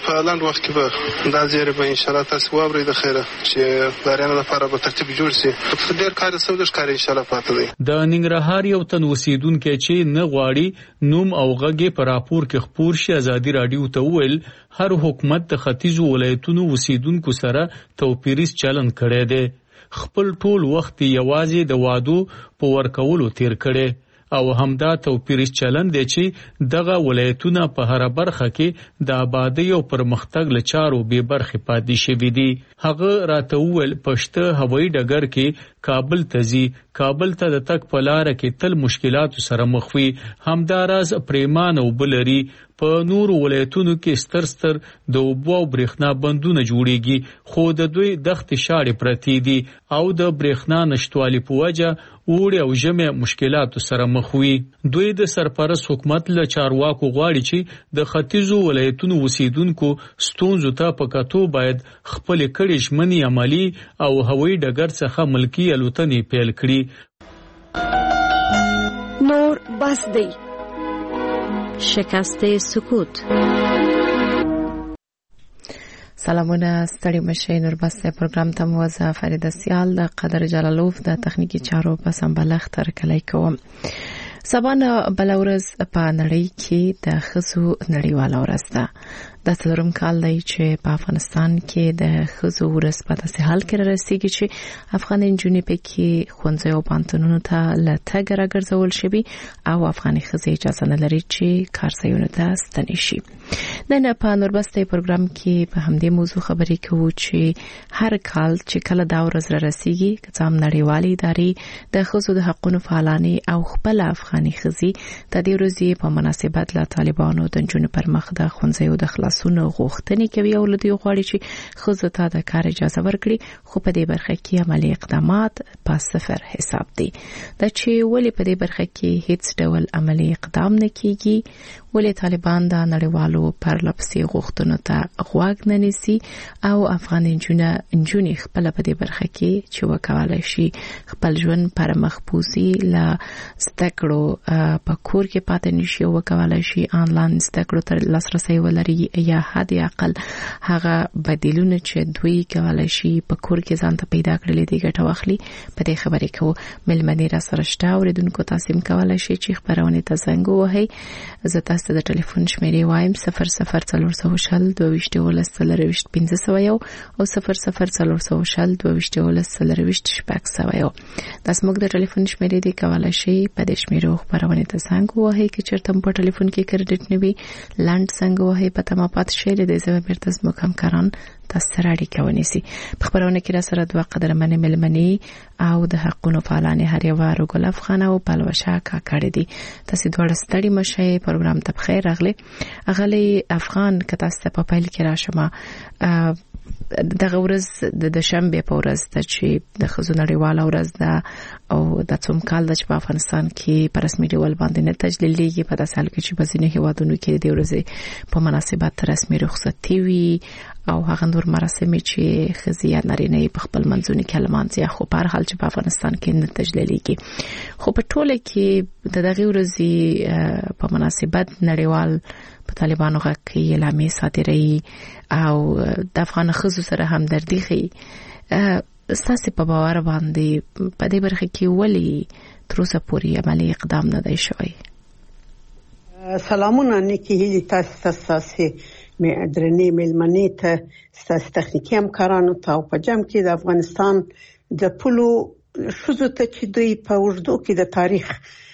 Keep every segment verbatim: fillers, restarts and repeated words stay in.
په لاندې وخت کې به دا زیری به ان شاء الله تاسو واورئ د خیره چې داریانو لپاره به ترتیب جوړ شي. ډېر کار سود ښکاري ان شاء الله پاتې دی. د ننګرهار یو تن اوسیدونکو چې نه غواړي نوم او غږ په راپور کې خپور شي ازادي رادیو ته ویل هر حکومت د ختیځو ولایتونو اوسیدونکو سره توپیریز چلن کړی دی. خپل ټول وخت یوازې د وادو په ورکولو تیر کړی او همدا توپیریز چلن دی چې دغه ولایتونه په هر برخه کې د آبادی او پرمختګ لچارو به برخه پاتې شوی دي. هغه راته ویل پښته هوایي ډګر کې کابل ته ځي، کابل ته د تک په لار کې تل مشکلات سره مخ وي. همدا راز پریمان او بلري په نور ولایتونو کې ستر ستر د اوبو او برېښنا بندونه جوړیږي خو د دوی دښتې شاړې پرتې دي او د برېښنا نشټوالي په وجه اوړي او ژمي مشکلات سره مخ وي. دوی د سرپرست حکومت له چارواکو غواړي چې د ختیځو ولایتونو اوسیدونکو ستونزو ته په کتو باید خپل کړي ژمنې عملی او هوایي ډګر څخه ملکی الوتنې پیل کړي. نور بس دی شکست سکوت. سلامونه ستړي مشه. نور بسته پروګرام ته موزه فرید سیال د قدر جلالوف د تخنیکی چارو په سمبلخ تر کلی کوم. سبانه بلورز په نړۍ کې د خزو نړیواله ورځ ده. د څلورم کال دی چې په افغانستان کې د خزو ورځ په داسې حال کې رسیږي چې افغان نجونې پکې ښوونځي او پوهنتونونو ته له تګ راګرځول شوي او افغاني ښځې اجازه نه لري چې کارځایونو ته ستنې شي. نن په نوربسته پروګرام کې په همدې موضوع خبرې کوو چې هر کال چې کله دا ورځ را رسیږي که څه هم نړیوالې ادارې د ښځو د حقونو فعالانې او خپل افغاني ښځې د دې ورځې په مناسبت له طالبانو د نجونو پر مخ د ښوونځیو د خلاصون غوښتنې کوي او لدی غواړي چې ښځو ته د کار اجازه ورکړي خو په دې برخه کې عملی اقدامات په صفر حساب دي. دا چې ولې په دې برخه کې هیڅ ډول عملی اقدام نه کیږي، ولې طالبان د نړیوالو پرلپسې غوښتنو ته غوږ نه نیسي او افغان نجونې خپل په دې برخه کې چې وکولای شي خپل ژوند پر مخ بوزي له زده کړو په کور کې پاتې نشي او وکولای شي آنلاین زده کړو ته لاسرسي ولري یا حد اقل هغه بدیلونه چې دوی کولای شي په کور کې ځان ته پیدا کړل دي ګټه واخلي. په دې خبرې کوو ملمنې را سره شته اوریدونکو تاسو کولای شي چې خبرونه ته زنګ ووهي. زه تاسو د ټلیفون شمیرې وایم صفر صفر څلور سوه شل دوه ویشت ولس څلرویشت پنځه سوه یو او صفر صفر څلور سوه شل دوه ویشت ولس څلرویشت شپږ سوه یو. دا زموږ د ټلیفون شمیرې دي کولای شي په دې شمیرو خبرونه ته زنګ ووهي چې چرته په ټلیفون کې کریډټ نه وي لاند زنګ ووهي په تمه پات شي د زما بیرته زموږ همکاران تاسو سره اړیکه ونیسي. په خبرونه کې را سره دوه قدرمنې ملمنې او د حقونو فعالانې هر یو ورغل افغان او پلوشا کا کړی دي. تاسو دوه ستړي مشه پروګرام ته بخیر راغلي. اغلی افغان کته ست په پایل کې راشمه دغه ورځ د دوشنبه په ورځ د چې د خزو نړیواله ورځ ده او د څوم کال د په افغانستان کې په رسمي ډول باندې نه تجلیلېږي. په داسې حال کې چې بزینه هیوادونو کې د ورځې په مناسبت رسمي رخصتي وي او هغه نور مراسم چې خزي نارینه په خپل منځونو کې لمانځي خو په هر حال چې په افغانستان کې نه تجلیلېږي. خو په ټوله کې د دغه ورځې په مناسبت نړیوال په طالبانو غږ کې اعلامیه صادرې او د افغان ښځو سره همدردي ښیي. ستاسو په باور باندې په دې برخه کې ولې تر اوسه پورې عملي اقدام نه دی شوی؟ سلامونه نیکی هیلی تاسو تاسو مې درنې ملمنې ته ستاسو تخنیکی همکارانو ته او په جمع کې د افغانستان د پلو ښځو ته چې دوی په اوږدو کې د تاریخ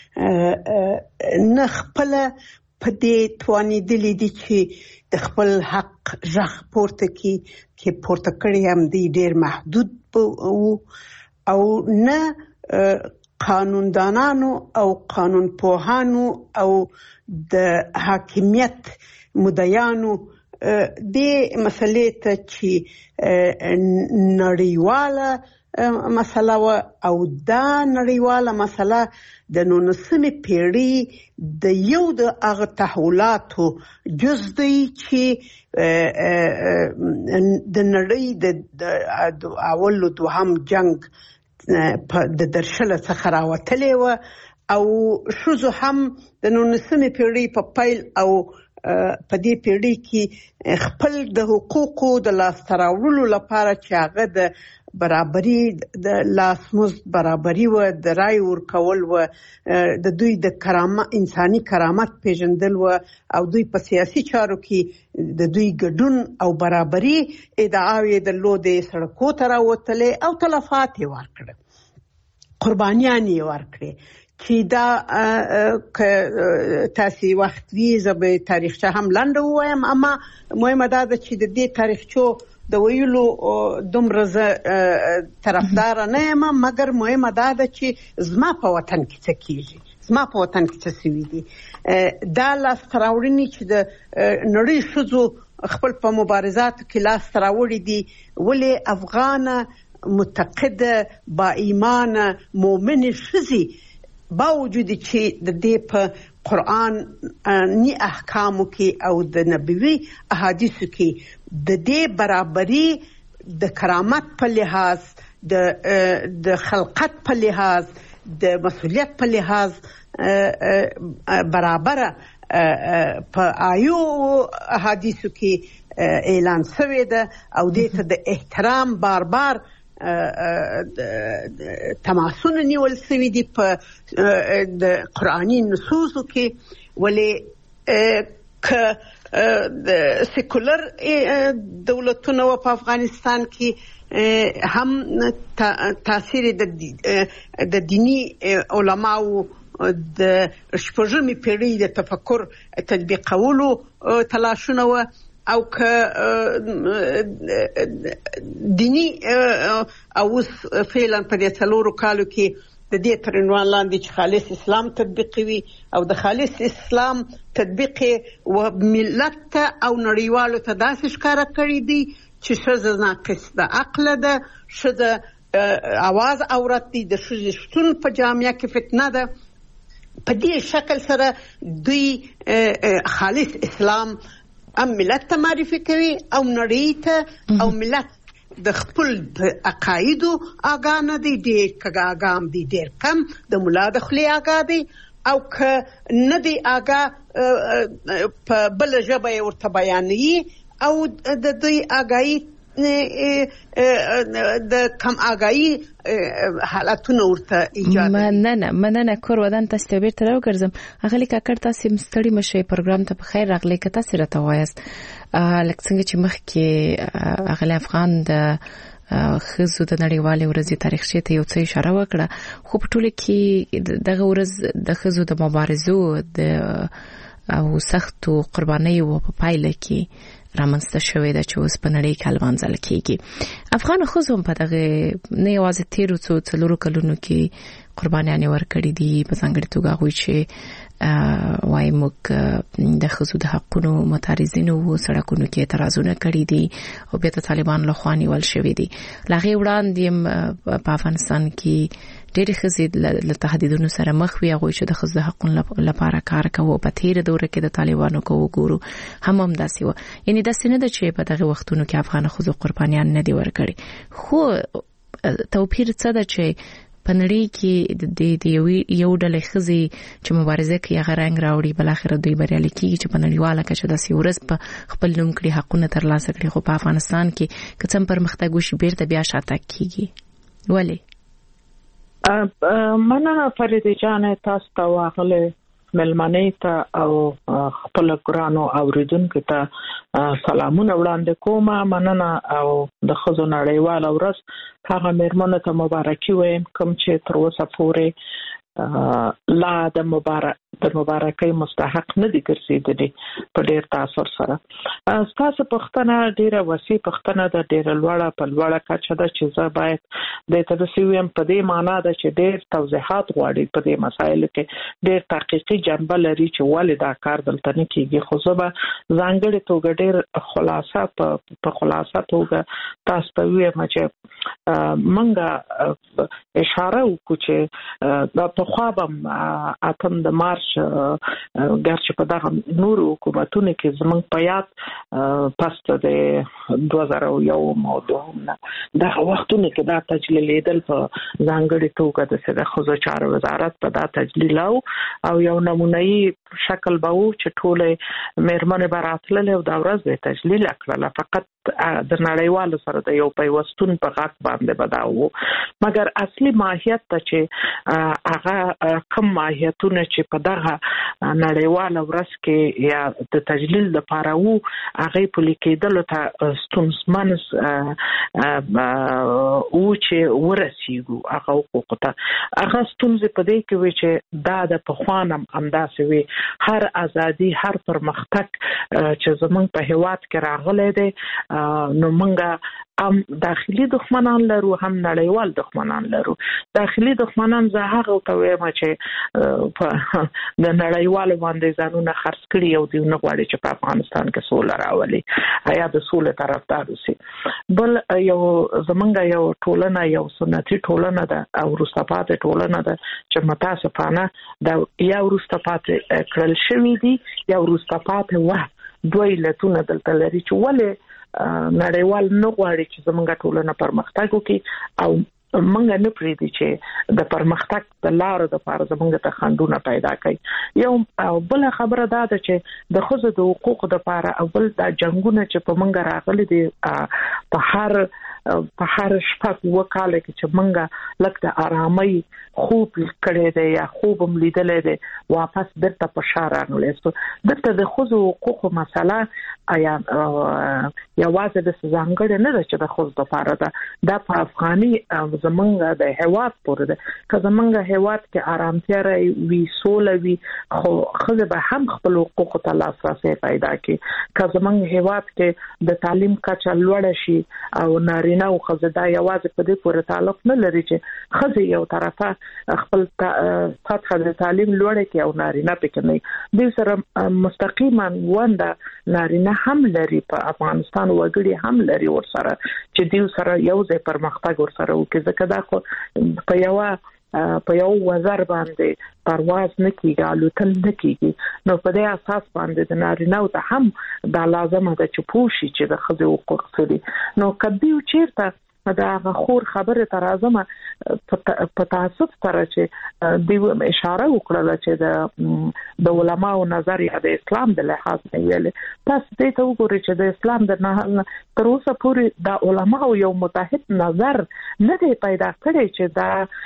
نه خپل په دې توانېدلې دي چې د خپل حق ژغ پورته کی کې پورته کړی هم دی ډېر محدود او نه قانوندانانو او قانون پوهانو او د حاکمیت مدعیانو د مسلې ته چې نړیواله مسله و او دا نړیواله مسله د نولسمې پیړۍ د یو د هغه تحولاتو جز دی چې د نړۍ د اول او دوهم جنگ د درشله څخه راوتلې و او ښځو هم د نولسمې پیړۍ په پیل او په دې پیړۍ کې خپل د حقوقو د لاسته راوړلو لپاره چې هغه د برابري د لاسمزد برابري و د رای ورکول و د دوی د کرامت انساني کرامت پیژندل و او دوی په سیاسي چارو کې د دوی ګډون او برابري ادعاوې درلودې، سړکو ته راوتلې او تلفات یې ورکړل، قربانیان یې ورکړې. چې دا تاسو وخت وی زبې تاریخچه هم لاندې وایم، اما مهمه ده چې د دې تاریخچو د ویلو دومره طرفدار نه یم، مګر مهمه ده چې زما په وطن کې څه کیږي، زما په وطن کې څه سوي دي. دا لاسته راوړنې چې د نړۍ ښځو خپل په مبارزاتو کې لاسته راوړي دي، ولې افغانه متقده با ایمانه مؤمنه ښځې باوجود چې د دې په قرآن ني احکامو کې او د نبوي احادیثو کې د دې برابري د کرامت په لحاظ، د د خلقت په لحاظ، د مسؤلیت په لحاظ برابره په آیو احادیثو کې اعلان شوی ده او دې ته د احترام بار بار تماسونه نیول شوي دي په د قرآني نصوصو کې. ولې که د سیکولر دولتونو په افغانستان کې هم تاثیر د دینی علماو د شپږمې پیړۍ د تفکر تطبیقولو تلاشونه و، او که دینی او فعلا په دې څلورو کالو کې د دې تر عنوان لاندې چې خالص اسلام تطبیقوي او د خالص اسلام تطبیق و ملت ته او نړیوالو ته داسې ښکاره کړی دی چې ښځه ناقص د عقل ده، ښځه اواز عورت دی، د ښځې شتون په جامعه کې فتنه ده. په دې شکل سره دوی خالص اسلام ام ملت ته معرفي کوي او نړۍ ته، او ملت د خپل عقایدو آګاه نه دی، ډېر کږه آګاه هم دی، ډېر کم د ملا د خولې آګاه دی، او که نه دی آګاه په بله ژبه یې ورته بیانوي او د دوی آګاهي د کم آګاهي حالتونه ورته ایجاد. مننه مننه کور ودان تاسو ته بیرته راوګرځم. اغلی کاکړ تاسو مستړي مشه پروګرام ته په خیر راغلی. که تاسو راته وایاست لکه څنګه چې مخکې اغلی افغان د خزو د نړیوالې ورځې تاریخچې ته یو څه اشاره وکړه، خو په ټوله کې دغه ورځ د خزو د مبارزو د او سختو قربانیو په پایله کې رامنځته شوې ده چې اوس په نړۍ کې لمانځل کېږي. افغان ښځو په دغه نه یوازې تیرو څو څلورو کلونو کې قربانیانې ورکړې دي، په ځانګړې توګه هغوی چې وایي موږ د ښځو د حقونو متعرضینو وو، سړکونو کې اعتراضونه کړي دي او بیا د طالبانو لخوا نیول شوي دي. له هغې وړاندې په افغانستان کې ډېرې ښځې له تهدیدونو سره مخ وي، هغوی چې د ښځو د حقونو لپاره کار کوو. په تېره دوره کې د طالبانو که وګورو هم همداسې وه. یعنې داسې نه ده چې په دغه وختونو کې افغان ښځو قربانیان نه دي ورکړي، خو توپیر څه ده چې په نړۍ کې د یو ډلې ښځې چې مبارزه کوي هغه رنګ راوړي، بلاخره دوی بریالي کېږي چې په نړیواله کچه داسې ورځ په خپل نوم کړي، حقونه ترلاسه کړي، خو په افغانستان کې که څه هم پرمختګ وشي بیرته بیا شاتګ کېږي. ولې؟ مننه فرید جان، تاسو ته واغله ملمنې ته او خپل ګرانو اوریدونکو ته سلامونه وړاندې کوم. مننه او د ښځو نړیواله ورځ هغه مېرمنو ته مبارکي وایم کوم چې تر اوسه پورې لا د مبارک د مبارکۍ مستحق نه دي ګرځېدلي په ډېر تاثر سره. ستاسو پوښتنه ډېره وسیع پوښتنه ده، ډېره لوړه په لوړه کچه ده چې زه باید دې ته داسې ویم په دې معنا ده چې ډېر توضیحات غواړي په دې مسایلو کې، ډېر تحقیقي جنبه لري چې ولې دا کار دلته نه کېږي. خو زه به ځانګړې توګه ډېر خلاصه په خلاصه توګه تاسو ته ویم چې موږ اشاره وکړو چې پخوا به اتم د مارچ ګرچ ګرچ په دغه نور حکومتونو کې زمونږ په یاد پس د دوه زره یو او دوه نه دغه وختونو کې دا تجلیل لیدل په ځانګړي توګه د سده خزو چارو وزارت په دا تجلیل او یو نمونهي شکل به و چې ټوله مېرمنې به راتللې او دا ورځ به تجلیل کړله فقط د نړیوالو سره د یو پیوستون په غاټ باندې بداوو مګر اصلي ماهیت ته چې هغه کم ماهیتونه چې په دغه نړیواله ورځ کې یا د تجلیل لپاره وو هغه په لیکېدلو ته ستونزمن او چې ورسیږو هغه حقوق ته هغه ستونزې په دې کې وي چې دا د پخوانم همداسې وي هر ازادي هر پرمختګ چې زمونږ په هیواد کې راغلی دی نو مونږه هم داخلي دښمنان لرو هم نړیوال دښمنان لرو داخلي دښمنان زه هغه ته وایم چې په د نړیوال باندې ځانونه خرڅ کړي او دوی نه غواړي چې په افغانستان کې سوله راولي یا د سولې طرفدار وي بل یو زمونږ یو ټولنه یو سنتي ټولنه ده او وروسته پاتې ټولنه ده چې متاسفانه د یا وروسته پاتې کړل شوي دي یا وروسته پاتې وه دوی علتونه دلته لري چې ولې نړیوال نه غواړي چې زمونږ ټولنه پرمختګ وکړي او مونږ نه پریدي چې د پرمختګ د لارو د لپاره زمونږ ته خنډونه پیدا کوي یو بل خبره دا ده چې د ښځو د حقوقو د لپاره او بل د جنگونه چې په مونږ راغلي دي په هر په هر شپږ وکاله کې چې مونږ لکه د آرامۍ خوب کړی دی یا خوب هم لیدلی دی واپس بیرته په شا راغلی دلته د ښځو حقوقو مسله یا یوازې د ځانګړې نه ده چې د ښځو دپاره ده دا په افغاني زمونږ د هیواد پورې ده که زمونږ هیواد کې آرامتیا وي سوله وي خو ښځې به هم خپل حقوقو ته لاسرسی پیدا کړي که زمونږ هیواد کې د تعلیم کچه لوړه شي او نارینه نه او خزه دا یوازې په دې پورې تعلق نه لري چې خزه یو طرفه خپل سطح د تعلیم لوړه کې او نارینه پکې نه دوی سره مستقیما ونده نارینه هم لري په افغانستان وګړي هم لري ورسره چې دوی سره یو ځای پرمختګ ورسره وکړي ځکه دا خو په یو په یو وزر باندې پرواز نه کیږي الوتل نه کیږي نو په دې اساس باندې د نارینه ته هم دا لازمه ده چې پوښي چې د خځو حقوق څه دي نو کدی چیرته دا غخور خبره تر اعظمه په تاسف سره چې دی اشاره وکړه چې د د علماو نظر یا د اسلام د لحاظ نه ویل تاسو دې ته وګورئ چې د اسلام د نه تر اوسه پورې د علماو یو متحد نظر نه دی پیدا کړی چې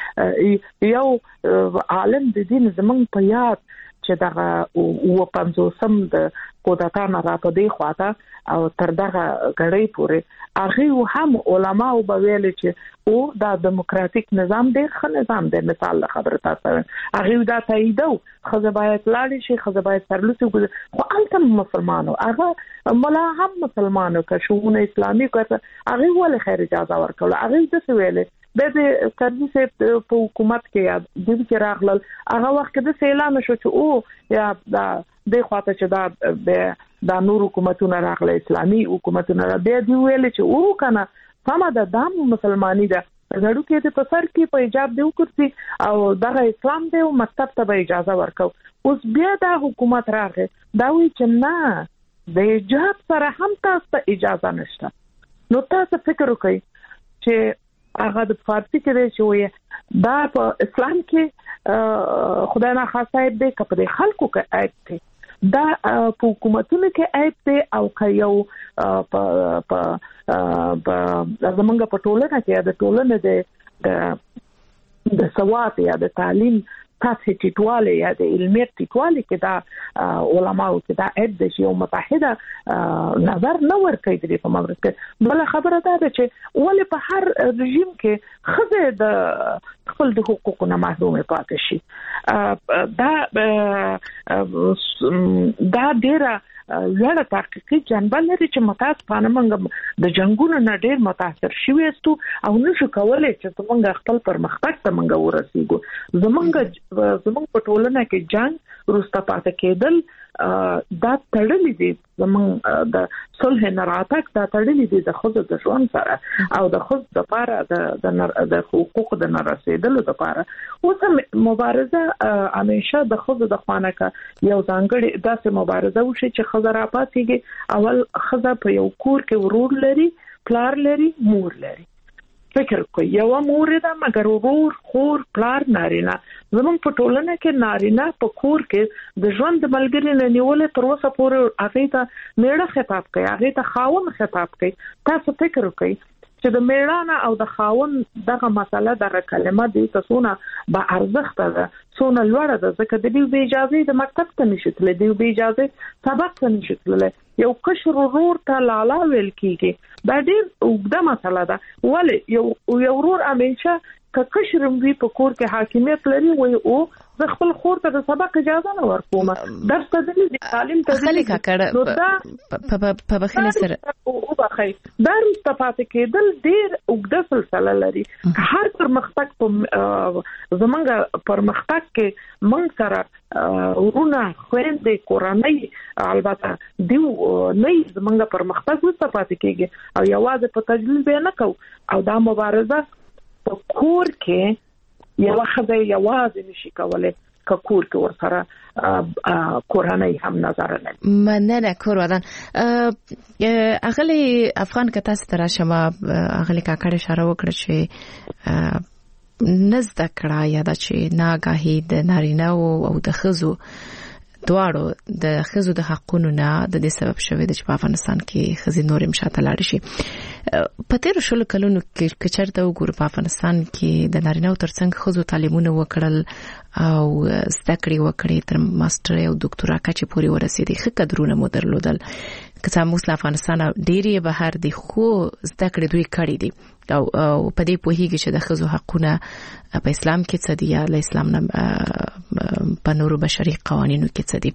دا یو عالم د دین زمونږ په یاد چې دغه او پنځوسم د قدرتان را په دی خواته او تر دغه غړې پورې هغه هم علما او بویل چې او دا دیموکراتیک نظام ډېر ښه نظام دی مثال خبره تاسو هغه دا تاییدو خزه باید لاړ شي خزه باید سرلوسي خو الته مسلمانو هغه ملا هم مسلمانو که شؤون اسلامي کوته هغه ول خیر اجازه ورکول هغه د سویل د سرویس په حکومت کې یا د دې راغلل هغه وخت د اعلان شو چې او یا د خواته چې دا د نور حکومتونو راغله اسلامي حکومتونو را به دی ویل چې او کنه سم د دام مسلمانۍ ده زړو کې د پسر کې په ایجاب دی وکړي او دغه اسلام دی او مکتب ته به اجازه ورکو اوس بیا د حکومت راغی دا وی چې نه د ایجاب سره هم تاسو ته اجازه نشته نو تاسو فکر وکړئ چې هغه د فارسی کې دی چې وي دا په اسلام کې خدای نه خاصه دی که په خلکو کې عیب دی دا په حکومتونو کې عیب دی او که یو په په زمونږ په ټولنه کې د ټولنې د د سواد یا د تعلیم تاسو ټیټواله یا د علمي ټیټواله کې دا علماو کې دا عیب دی چې یو متحده نظر نه ورکوي د په مورد کې بل خبره ده چې ولې په هر رژیم کې خزه د خپل د حقوقو نه محروم پاتې شي دا دا ډیره لړ تحقیقي جنبه لري چې متاسفانه موږ د جنگونو نه ډیر متاثر شوي استو او نشو کولای چې موږ خپل پرمختګ ته موږ ورسیږو زمونږ زمونږ په ټولنه کې جنگ وروسته پاتې کېدل دا تړلې دي زمونږ د صلح نراتک دا تړلې دي د خود د ژوند سره او د خود د لپاره د د حقوق د نرسیدلو لپاره. اوس مبارزه همیشه د خود د خوانه کا یو ځانګړي داسې مبارزه وشي چې خزر اپاتېږي. اول خزر په یو کور کې ورور لري، پلار لري، مور لري. فکر کوي یو مور ده مګر ورور، خور، پلار نارینه. زمونږ په ټولنه کې نارینه په کور کې د ژوند د ملګري نه نیولې تر اوسه پورې هغې ته میړه خطاب کوي، هغې ته خاوند خطاب کوي. تاسو فکر کوي چې د میړانه او د خاوند دغه مسله دغه کلمه دې ته څونه با ارزښته ده، څونه لوړه ده، ځکه د دې بې اجازې د مکتب ته نشي تللی، د بې اجازې سبق ته نشي تللی. یو کشر ورور ته لالا ویل کیږي، دا ډېر اوږده مسله ده. ولې یو یو ورور همیشه که کشر وي په کور کې حاکمیت لري، وایي او زه خپل خور ته د سبق اجازه نه ورکوم، درس ته ځي، تعلیم ته ځي. خلک کړه په بخښنې سره وبخئ دا وروسته پاتې کېدل ډېر اوږده سلسله لري. هر پرمختګ په زمونږ پرمختګ کې موږ سره ورونه، خویندې، کورنۍ، البته دیو نه زمونږ پرمختګ وروسته پاتې کېږي او یوازې په تجلیل نه کوو. او دا مبارزه په کور کې یو ښځه یوازې نشي کولی که کور کې ورسره کورنۍ هم نظر لري. مننه کور ودان. اغلی افغان که تاسو ته راشم، اغلی کاکړ اشاره وکړه چې نه زده کړه یا دا چې ناګاهي د نارینه او د ښځو دواړو د ښځو د حقونو نه د دې سبب شوی دی چې په افغانستان کې ښځې نورې مشاته لاړې شي. په تیرو شلو کلونو کې که چېرته وګورو په افغانستان کې د نارینه‌و ترڅنګ ښځو تعلیمونه وکړل او زده کړې وکړې تر ماسټرۍ او دوکتورا کچې پورې ورسېدې، ښه قدرونه مو درلودل. که څه هم اوس له افغانستانه ډېرې بهر دي، خو زده کړې دوی کړې دي او په دې پوهېږي چې د ښځو حقونه په اسلام کې څه دي یا له اسلام نه په نورو بشري قوانینو کې څه دي.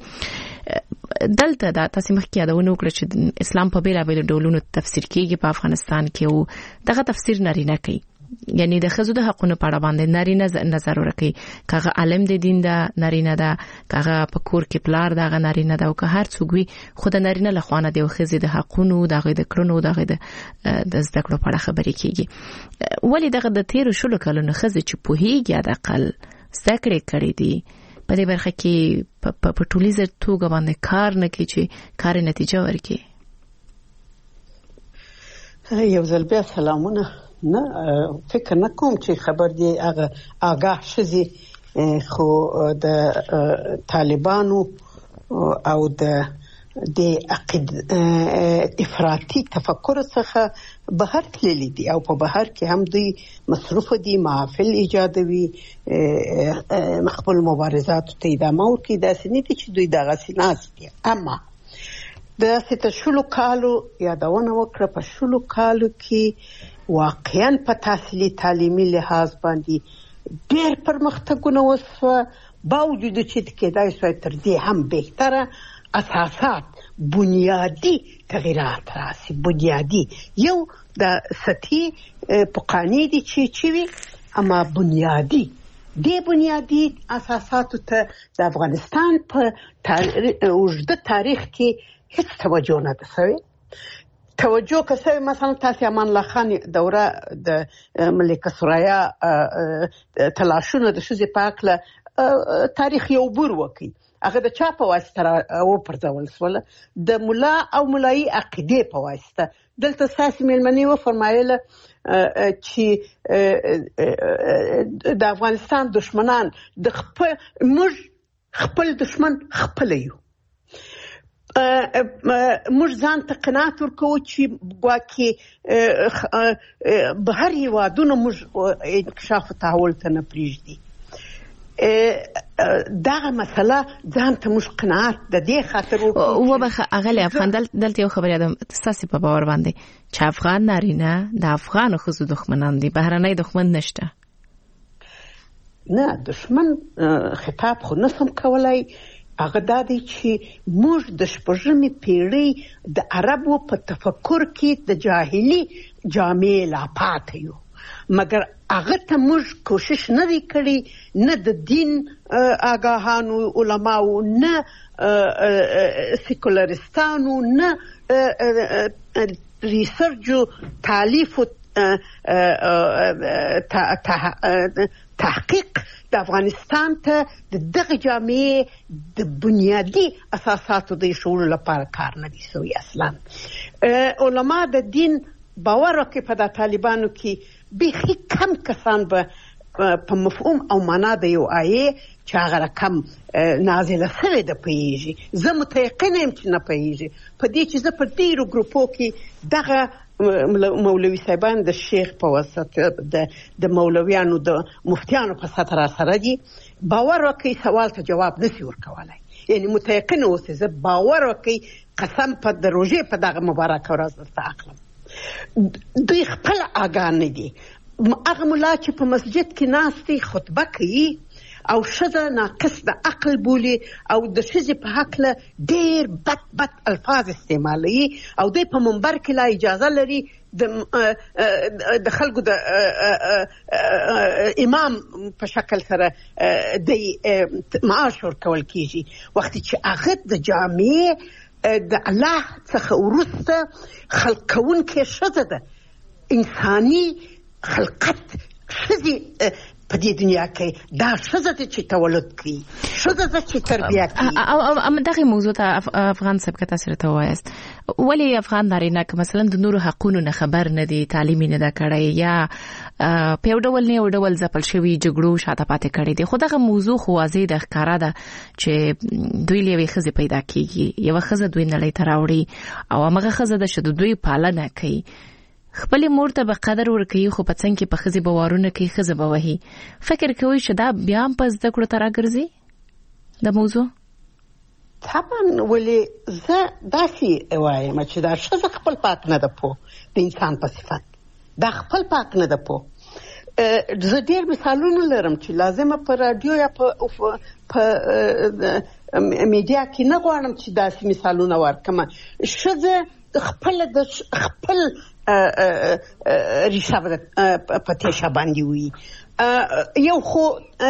دلته دا تاسو مخکې یادونه وکړه چې اسلام په بېلابېلو ډولونو تفسیر کېږي په افغانستان کې او دغه تفسیر نارینه کوي، یعنی د ښځو د حقونو په اړه باندې نارینه نظر ورکوي. کاغه عالم د دین دا نارینه ده، کاغه په کور کې پلار دغه نارینه ده، او که هر څوک وي خو د نارینه له خوا نه د ښځې د حقونو، دغه د کړنو، دغه د زده کړو په اړه خبرې کېږي. ولې دغه د تیرو شلو کلونو ښځې چې پوهېږي حداقل زده کړې کړې دي په دې برخه کې په ټولیزه توګه باندې کار نه کوي چې کار نتیجه ورکړي؟ یو ځل بیا سلامونه. نه فکر نه کوم چې خبر دی هغه آگاه شزي، خو د طالبانو او د د عقید افراطي تفکر څخه بهر تللی دي او په بهر کې هم دوی مصروف دي، محافل ایجادوي، خپل مبارزات ته ادامه ورکوي. داسې نه دي چې دوی دغسې ناست دي. اما داسې ته شلو کالو یادونه وکړه، په شلو کالو کې واقعاً په تحصیلي تعلیمي لحاظ باندې ډېر پرمختګونه وسوه، باوجود چې کېدای شوی تر دې هم بهتره اساسات، بنیادی تغییرات راسي. بنیادی یو د سطحي پخواني دي چې چې وي، اما بنیادی دې بنیادی اساساتو ته د افغانستان په اوږده تاریخ کې هیڅ توجه نه ده شوې. توجه که شوی مثلا تاسو امان الله خان دوره د ملکه ثریا تلاشونه د ښځې په هکله تاریخ یو بور وکړي، هغه د چا په واسطه وپرځول شوله؟ د ملا او ملایي عقیدې په واسطه. دلته ستاسې مېلمنې وفرمایله چې د افغانستان دشمنان د خپل موږ خپل دشمن خپل یو. موږ ځان ته قناعت ورکوو چې ګواکې بهر هېوادونه موږ انکشاف و تحول ته نه پرېږدي. دغه مسله ځان ته موږ قناعت د دې خاطر وکړو. وبخښه اغلې افغان دلته یو خبر یادم ستاسې په باور باندې چې افغان نارینه د افغانو ښځو دښمنان دي، بهرنی دښمن نشته؟ نه، دښمن خطاب خو نسم کولی. هغه دا دی چې موږ د شپږمې پیړۍ د عربو په تفکر کې د جاهلي جامې لا پاتې یو، مګر هغه ته موږ کوشش نه دی کړی، نه د دین آګاهانو علماو، نه سیکولرستانو نه ریسرچ تالیف و تحقیق د افغانستان ته د دغه جامعې د بنیادی اساساتو د ایښودلو لپاره کار نه دی شوی. اصلا علما د دین باور کوي په د طالبانو کې بیخي کم کسان به په مفهوم او معنا د یو آیې چې هغه رقم نازله شوې ده پوهېږي. زه متیقنه یم چې نه پوهېږي، په دې چې زه په ډېرو ګروپو کې دغه مولوي صاحبان د شیخ په واسطه د مولویانو د مفتیانو په سطح را سره دي، باور وکړئ سوال ته جواب نشي ورکولی. یعنی متیقنه اوسئ، زه باور وکړئ قسم په د روژې په دغه مبارکه ورځ درته اخلم، دوی خپل آګاه نه دي. هغه ملا چې په مسجد کې ناست دی خطبه کوي او ښځه ناقص د عقل بولي او د ښځې په هکله ډېر بد بد الفاظ استعمالوي او دوی په منبر کې لا اجازه لري د خلکو د امام په شکل سره د معاش ورکول کېږي، وختي چې هغه د جامعې د الله څخه وروسته خلق کوونکې ښځه ده. انساني خلقت ښځې په دې دنیا کې دا ښځه ده چې تولد کوي، ښځه ده چې تربیه کوي. او دغه موضوع ته افغان صاحب که تاسو راته ووایاست، ولې افغان نارینه که مثلا د نورو حقونو نه خبر نه دي، تعلیم نه ده کړی یا په یو ډول نه یو ډول ځپل شوي جګړو شاته پاتې کړی دي، خو دغه موضوع خو واضح ده، ښکاره ده چې دوی له یوې ښځې پیدا کېږي، یوه ښځه دوی نړۍ ته راوړي او همغه ښځه ده چې د دوی پالنه کوي، خپل مور ته به قدر ورکوي، خو په څنګ کې په ښځې به وارونه کوي، ښځه به وهي. فکر کوي چې دا بیا هم په زده کړو ته راګرځي د موضوع؟ طبعا ولې زه داسې وایم چې دا ښځه خپل پاک نه ده پوه د انسان په صفت، دا خپل پاک نه ده پوه. زه ډېر مثالونه لرم چې لازمه په رادیو یا په میډیا کې نه غواړم چې داسې مثالونه ورکړم. ښځه خپل د خپل ریشه په تیشه باندې وي. یو خو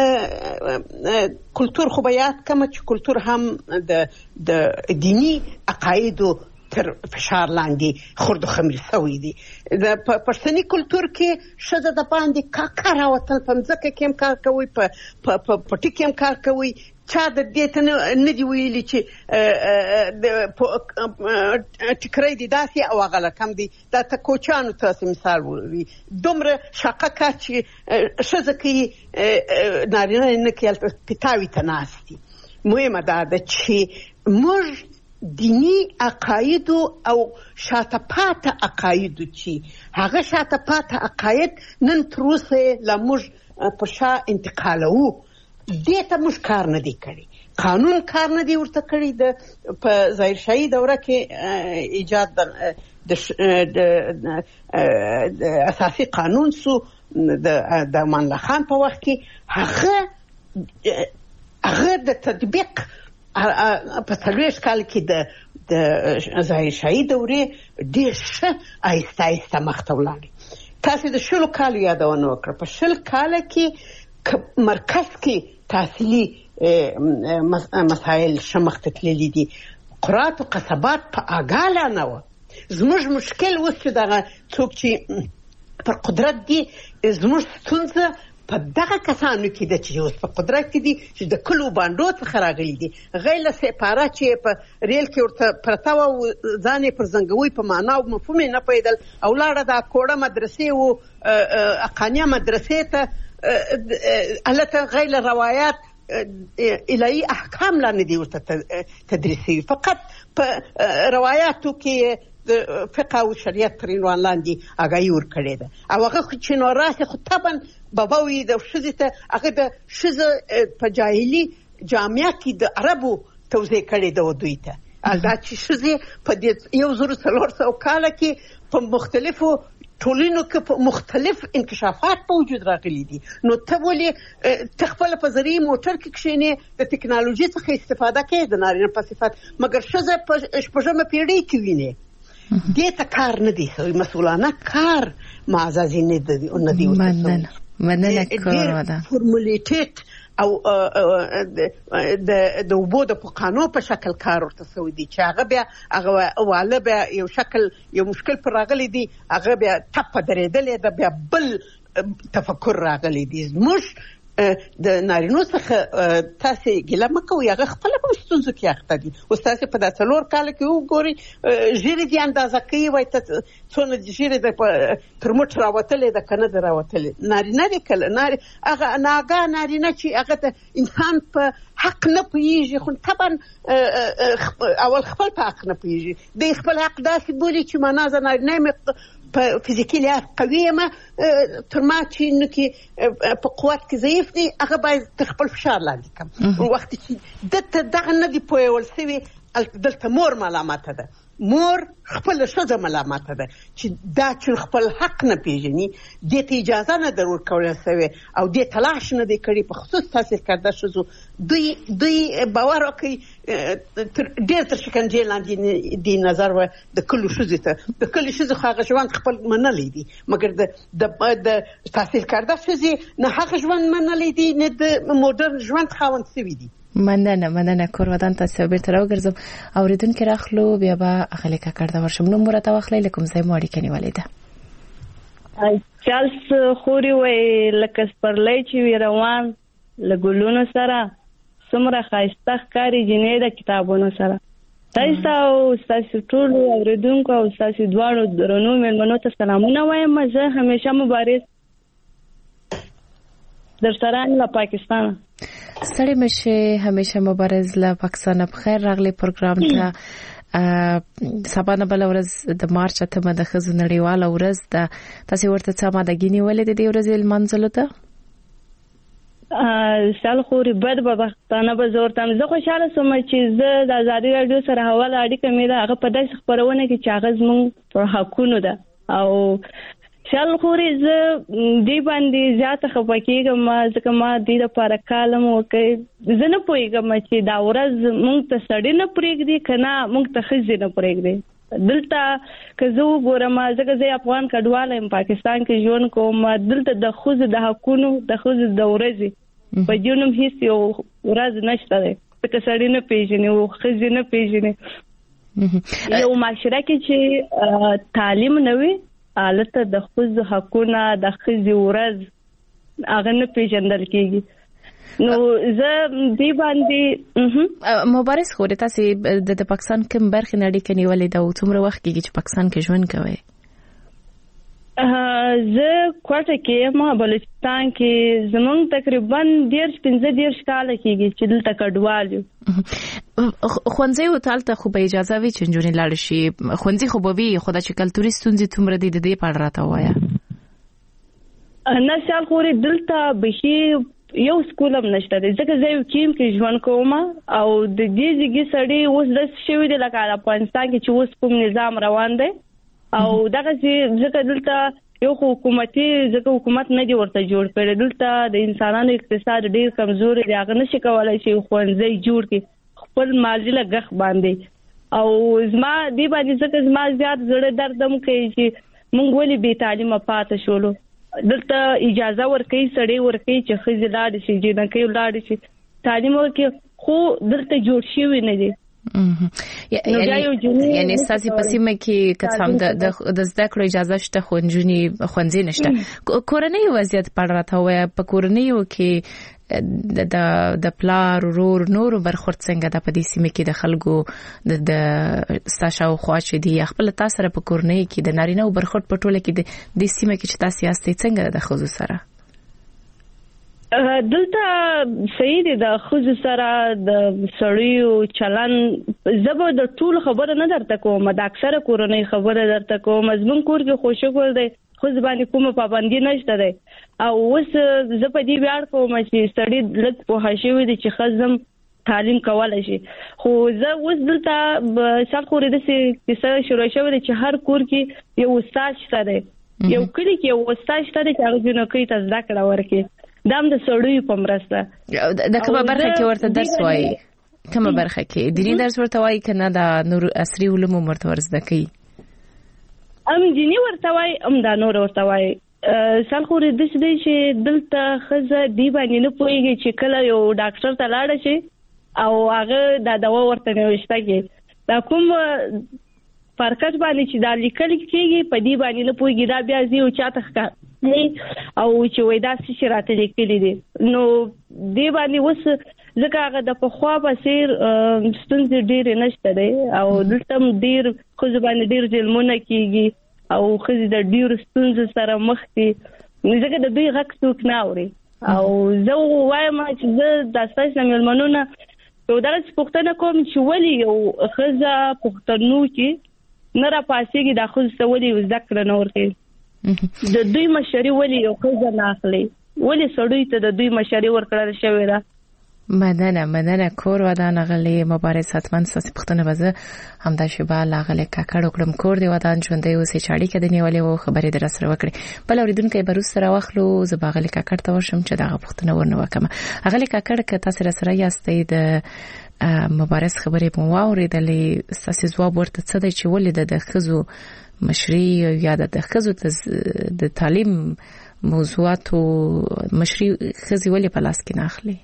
کلتور خو به یاد کړم چې کلتور هم د دینی عقایدو تر فشار لاندې خرد و خمیر شوی دی. د پښتني کلتور کې ښځه د باندې کاکا راوتل، په مځکه کې هم کار کوي، په پټي کې هم کار کوي. چا د دې ته نه دي ویلي چې ټیکری دي داسې او هغه رقم دي. دا ته کوچیانو تاسې مثال وي، دومره شاقه کار چې ښځه کوي نارینه نه کوي، هلته پیتاوي ته ناست دي. مهمه دا ده چې موږ دینی عقایدو او شاته پاته عقایدو چې هغه شاته پاته عقاید نن تر اوسه لا موږ په شا انتقالوو، دې ته موږ کار نه دی کړی، قانون کار نه دی ورته کړی. د په ظاهرشاهي دوره کې ایجاد د اساسي قانون سو د امان الله خان په وخت کې هغه هغه د تطبیق په څلوېښت کال کې د ظاهرشاهي دورې ډېر ښه آهسته آهسته مخته ولاړې. تاسې د شلو کالو یادونه وکړه، په شل کاله کې مرکز کې تحصیلي مسایل ښه مخته تللي دي، قرات و قصبات په اګاله نه وه. زموږ مشکل اوس چې دغه څوک چې پر قدرت دي، زموږ ستونزه په دغه کسانو کې ده چې اوس په قدرت کې دي چې د کلو بانډو څخه راغلي دي، غیر له سپاره چې په ریل کې ورته پرته وه، ځان یې پر زنګوی په معنا او مفهوم یې نه پوهېدل او لاړه دا کوړه مدرسې و اقانیه مدرسې ته، هلته غیر روایات الهي احکام لا نه دي ورته تدریسي، فقط په روایاتو کې د فقه او شریعت پر عنوان لاندې آګاهي ورکړې ده. او هغه چې نو راسي خو طبعا بابا وي د ښځې ته هغه د ښځه په جاهلي جامعه کې د عربو توضیح کړې ده دوی ته، دا چې ښځې په دې یو زر څلور سوه کاله کې په مختلفو ټولنو کې په مختلف انکشافات په وجود راغلي دي. نو ته ولې ته خپله په زرعي موټر کې کښېنې د ټکنالوژي څخه استفاده کوې د نارینه په صفت، مګر ښځه په شپږمه پیړۍ کې وینې. دې ته کار نه دی شوی، مسؤلانه کار معززي نه دی. مننه مننه کار ده فورمولیټډ او د د وبو د پقانو په شکل کار ورته سوی دی چې هغه بیا هغه واله بیا یو شکل یو مشکل پر راغلی دی هغه بیا ټپ درېدلې د بیا بل تفکر راغلی دی موږ د نارینو څخه تاسو ګیله مکوئ هغه خپل په ستونزو کې اخته دي او تاسو په داسې لور کال کې وګورئ ژیرې دي اندازه کوي وایي ته څونه ژیرې د تر موټ راوتلې ده که نه ده راوتلې نارینه دی کله هغه ناګاه نارینه چې هغه د انسان په حق نه پوهېږي خو طبعا اول خپل په حق نه پوهېږي دی خپل حق داسې بولي چې معنا زه نارینه یم په فزیکي لحاظ قوي یم تر ما چې نو کې په قوت کې ضعیف دی هغه باید تر خپل فشار لاندې کړم وخت چې دته دغه نه دی پوهول سوي دلته مور ملامته ده مور خپل ښځه ملامته ده چې دا چې خپل حق نه پیژني دې ته اجازه نه در ورکولی سوې او دې تلاش نه دی کړی په خصوص تحصیل کرده ښځو دوی دوی باور وکړئ ډېر تر شکنجې لاندې دی نظر و د کلو ښځې ته د کلي ښځې خو هغه ژوند خپل منلی دی مګر د د تحصیل کرده ښځې نه هغه ژوند منلی دی نه د موډرن ژوند خاوند سوي دی مننه مننه کور ودان تاسو بیرته راوګرځم اوریدونکو راخلو بیا به اخلي کاکړ دا ورشم نو مرته واخلې لکم ځای مو اړیکه نیولې ده چالس خوري وای لکه سپرلې چې روان لګولونو سره څومره ښایسته ښکاري جنې د کتابونو سره تاسو او تاسو ټول اوریدونکو او تاسو دواړو درنو مېلمنو ته سلامونه وایم زه همیشه مبارز در سره له پاکستان ستړي مشه همیشه مبارز له پاکستان په خیر راغلي پروګرام ته سبا نه بل ورځ د مارچ اتمه د ښځو نړیواله ورځ ده تاسو ورته څه ماده ګینی ولې د دې ورځې لمانځلو ته سال خوري بد به وختانه به زور تم زه خوشاله سوم چې زه د ازادي رادیو سره حواله اړیکه مې ده هغه په داسې خبرونه کې چې هغه زموږ پر حقونو ده او شال خوري زه دی باندې زیاته خپکیږم ځکه ما دې لپاره کالم وکړ زه نه پوهیږم چې دا ورځ مونږ ته سړی نه پرېږدي کنه مونږ ته ښځې نه پرېږدي دلته که زه وګورم ځکه زه افغان کډواله یم پاکستان کې ژوند کوم دلته د ښځو د حقونو د ښځو د ورځې په دې نوم هیڅ یو ورځ نشته دی ځکه سړی نه پیژني او ښځې نه پیژني یو معاشره کې چې تعلیم نه وي البته د ښځو حقونه د ښځې ورځ هغه نه پیژندل کېږي نو زه دې باندې مبارز خوري تاسو د پاکستان کوم برخې نه اړیکه نیولې ده او څومره وخت کېږي چې پاکستان کې ژوند کوئ زه کوټه کې ما بلوچستان کې زمونږ تقریبا ډېر پنځه دېرش کاله کېږي چې دلته کډوال یو ښوونځی او تالته خو به اجازه وي چې نجونې لاړې شي ښوونځي خو به وي خو دا چې کلتوري ستونزې څومره دي د دې په اړه راته ووایه نه سیال خوري دلته بهي یو سکول هم نشته دی ځکه زه یو کیم کې ژوند کوم او د دې ځګي سړی اوس داسې شوي دی لکه افغانستان کې چې اوس کوم نظام روان دی او دغه ځکه دلته یو حکومتي ځکه حکومت نه دی ورته جوړ کړی دلته د انسانانو اقتصاد ډیر کمزوري دی هغه نشي کولای چې ښوونځی جوړ کړي خپل مالی لګښ باندې او زما دی باندې ځکه زما زیات زړه دردم کوي چې مونږ ولې بې تعلیمه پاتې شولو دلته اجازه ورکوي سړی ورکوي چې ښځې لاړې شي جنکۍ لاړې شي تعلیم ورکوي خو دلته جوړ شوي نه دي یعنی ستاسو په سیمه کې کڅام د د زده کړو اجازه شته خو نجونې ښوونځي نشته کورنۍ وضعیت په اړه راته وایه په کورنیو کې د د پلار ورور نور برخورد څنګه د په دې سیمه کې د خلکو د ستاشو خوا چې دی خپل تاسو سره په کورنۍ کې د نارینه برخورد په ټوله کې د دې سیمه کې چې تاسو یاستئ څنګه د خزو سره دلته صحیح دی د خزو سره د سړیو چلن زبر د ټول خبره نه درته کوم د اکثره کورنۍ خبره درته کوم زمون کور کې خوشګور دی خو ځبانې کومه پابندي نشته دی او اوس زه په دې ویاړ کوم چې سړی لږ په هاشوي دي چې خزم تعلیم کولای شي خو زه اوس دلته سال خوري د څه شروع شوی دی چې هر کور کې یو استاد شته دی یو کلی کې یو استاد شته دی چې هغه جنکۍ ته زده کړه ورکړي دام د سړیو په مرسته د کومه برخه کې ورته درس وایي کومه برخه کې دیني درس ورته وایي کنه د نور عصري علوم ورته ورزده کوي ام دینی ورته وایي ام د نور ورته وایي سال خو د دې چې دلته خزه دی باندې نه پويږي چې کله یو ډاکټر ته لاړ شي او هغه د دوا ورته نوښته کې دا کوم فرقات باندې چې دا لیکل کېږي په دې باندې نه پويږي دا بیا زیو چاته ښکار او چې وای دا څه راته لیکلي دي نو دې باندې وس ځکه هغه د پخوا په سیر ستونزې ډېرې نشته دی او دلته ډېر خو باندې ډېر ظلمونه کېږي او خزي د ډیر ستونزې سره مخ دي ځکه د دوی غږ څوک نه اوري او زه وایم چې زه د تاسو مېلمنو نه یو درس پوښتنه کوم چې ولې یو خزه پښتنو چې نه را پاسيږي د خزه ولې ذکر نه ورته د دوی مشري ولې یو خزه نه اخلي ولې سړی ته د دوی مشري ورکړل شوی ده مننه مننه کور ودان غلي مبارز حتمن ساس پختنه وزه همدا شبا لاغله کاکړ وکړم کور دی ودان ژوندې اوسې چاړي کې د نیولې وو خبرې در سره وکړي بل اوریدونکو به روس سره واخلو زباغله کاکړ ته ورشم چې دا پختنه ورنه وکم غلي کاکړ ک تاسو سره یاستئ د مبارز خبرې مو اوریدلې ساسي ځواب ورته څه دی چې ولې د خزو مشري یا د خزو د تعلیم موضوعات مشري خزي ولې په لاس کې نه اخلي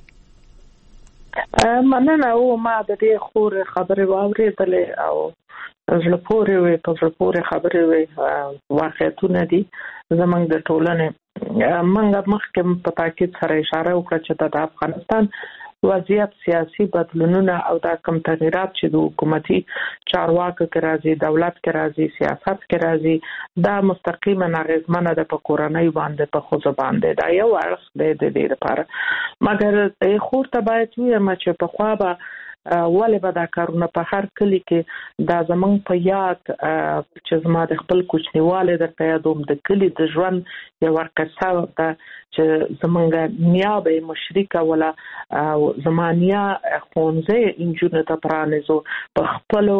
مننه او ما د دې خور خبرې واورېدلې او زړه پورې وي په زړه پورې خبرې وي واقعیتونه دي زمونږ د ټولنې منګه مخکې په تاکید سره اشاره وکړه چې د افغانستان وضعیت سیاسي بدلونونه او د کم تغیرات چې د حکومتي چارواکو کې راځي دولت کې راځي سیاست کې راځي دا مستقیما اغیزمنه ده په کورنۍ باندې په خو باندې دا یو اړخ دی د دې لپاره مګر خور ته باید ویم چې په خوا به ولې به دا کارونه په هر کلی کې دا زمنګ په یاد چې زما د خپل کوچنیواله درته یادوم د کلی د ژوند یو ورکسه ده چې زمنګ نیابه مشرکه ولا زمانیا خونځه انجونو ته پرانیزو په خپل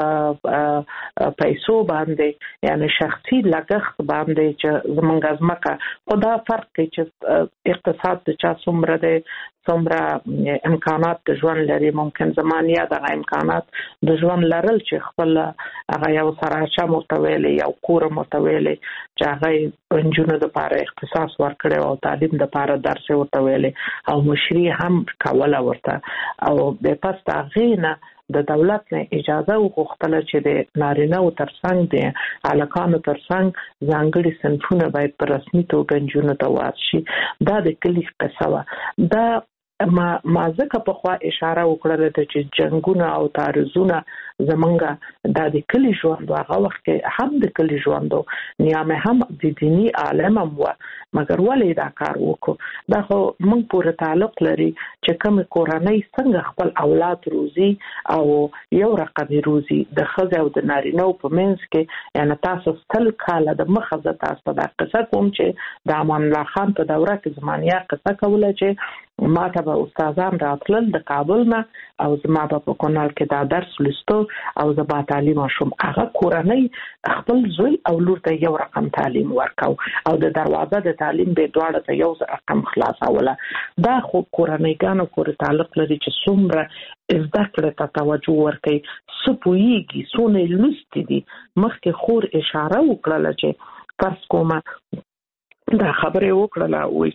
پیسو باندې یعنی شخصي لګښت باندې چې زمنګ ازمکه خدا فرق کوي چې اقتصاد د چا څومره ده څومره امکانات د ژوند لري ممکن زمانیا د امکانات د ژوند لرل چې خپل هغه یو سراچا متویل یو کور متویل چې هغه انجونو د لپاره اختصاص ورکړي او تعلیم د لپاره درس ورتویل او مشري هم کوله ورته او د پستا غینه د دولت نه اجازه وغوښتله چې د نارینه او ترڅنګ د الکانو ترڅنګ ځانګړي صنفونه باید په رسمي توګه انجونو ته واشي دا د کلی قصه دا ما ما ځکه په خوا اشاره وکړه چې جنگونه او تعرضونه زمونږه د کلی ژوند هغه وخت کې هم د کلی ژوند نیامه هم د دینی عالم هم و مګر ولې دا کار وکړو دا خو موږ پورې تعلق لري چې کوم کورنۍ څنګه خپل اولاد روزي او یو رقم روزي د خزه او د نارینه په منځ کې یعنی تاسو ستل کاله د مخزه تاسو دا قصه کوم چې د امان الله خان په دوره کې زمانیا قصه کوله چې ما ته به استادان راتلل د کابل نه او زما په کونړ کې دا درس لستو او زما تعلیم شوم هغه کورنۍ خپل زوی او لور ته یو رقم تعلیم ورکاو او د دروازه د تعلیم به دواړه ته یو رقم خلاصوله دا خو کورنۍ پورې تعلق لري چې څومره زده کړه ته توجه ورکړي سپويږي سونه لستي دي مخکې خور اشاره وکړه چې فرض کومه دا خبره وکړه وای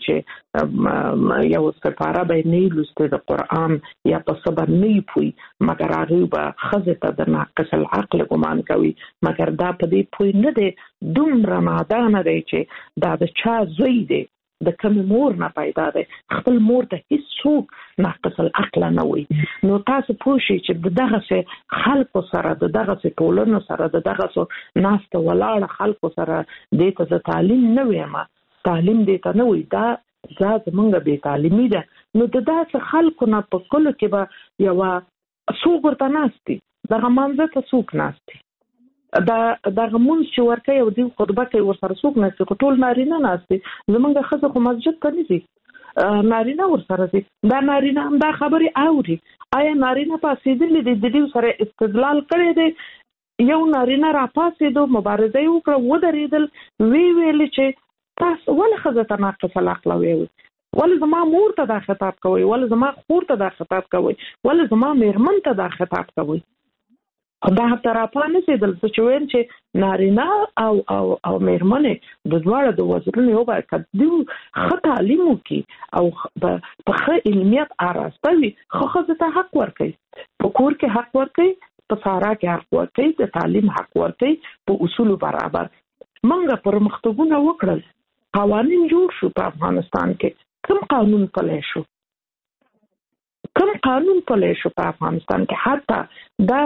چې یو سپاره به نه لسته د قران یا په سبب نه پوي مګر هغه به خزه ته د ناقص العقل ګمان کوي مګر دا په دې پوي نه دي دومره نادانه دی چې دا د چا زوی دی د کوم مور نه پیدا دی خپل مور ته هیڅ څوک ناقص العقل نه وي نو تاسو پوښی چې دغه څه خلکو سره دغه څه ټولنو سره دغه څه ناست ولاړ خلکو سره د ته تعلیم نه ویما تعلیم دې ته نه وي دا ذات مونږه به تعلیمي ده نو د داسې خلکو نه په کلو کې به یو څوک ورته ناستي دغه منځ ته څوک ناستي دا دغه مونږ چې ورکه یو دی خطبه کوي ورسره څوک ناستي ټول نارینه ناستي زمونږ خزه خو مسجد ته نه ځي نارینه ورسره دي دا نارینه هم دا خبرې اوري آیا نارینه پاسېدلې دي د دې سره استدلال کړی دی یو نارینه را پاسېدو مبارزه وکړه ودرېدل وی ویل چې تاسو ولې خزه ته ناقص العقل وي ولې زما مور ته دا خطاب کوي ولې زما خور ته دا خطاب کوي ولې زما میرمن ته دا خطاب کوي دا طرفانه سي د چوین چې نارینه او او او مېرمنې د دواړو د وزرونو یو باید کدو خ تعلیم وکي او په خ علمیت اراسته خو خو ته حق ورکړي په کور کې حق ورکړي په سارا کې حق ورکړي د تعلیم حق ورکړي په اصول برابر منګه پر مختګونه وکړل قوانين جوړ شو په افغانستان کې کوم قانون پلی شو کوم قانون پلی شو په افغانستان کې حتی دا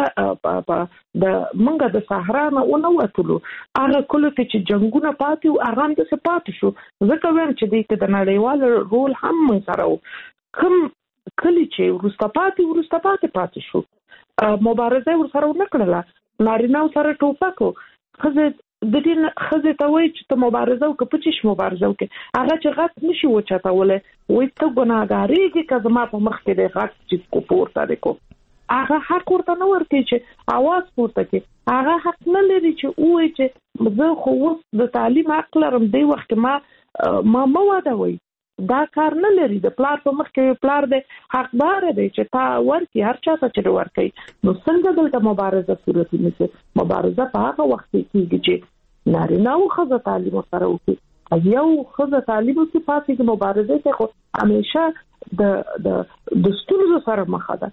د منګه د صحرا نه ونوتلو هغه کله چې جنگونه پاتې او هغه د سپاتې شو ځکه وایم چې د نړیوال رول هم سره کوم کلی چې ورستپاتې ورستپاتې پاتې شو مبارزه ورسره ونکړه نارینه سره ټوپکو خزه د دې خزه ته وایي چې ته مبارزه وکړه پچیش مبارزه وکړه هغه چې غټ نشي وچتاوله وایي ته ګناګاری کې کزما په مخ کې د غټ چې کو پورته لیکو هغه حق ورته نه ورته چې आवाज پورته کې هغه حق نه لري چې وایي چې زه خو اوس د تعلیم حق لرم دی وخت ما ما مواده وایي دا کار نه لري د پلار په مخ کې پلار دی حقدار دی چې تا ورکی هر چا ته چې ورکی نو څنګه دلته مبارزه صورت نیسي مبارزه په هغه وخت کې چې نارینه او ښځه تعلیم سره وکړي یو ښځه تعلیم کې پاتې کې مبارزه کې خو همیشه د د د ستونزو سره مخ ده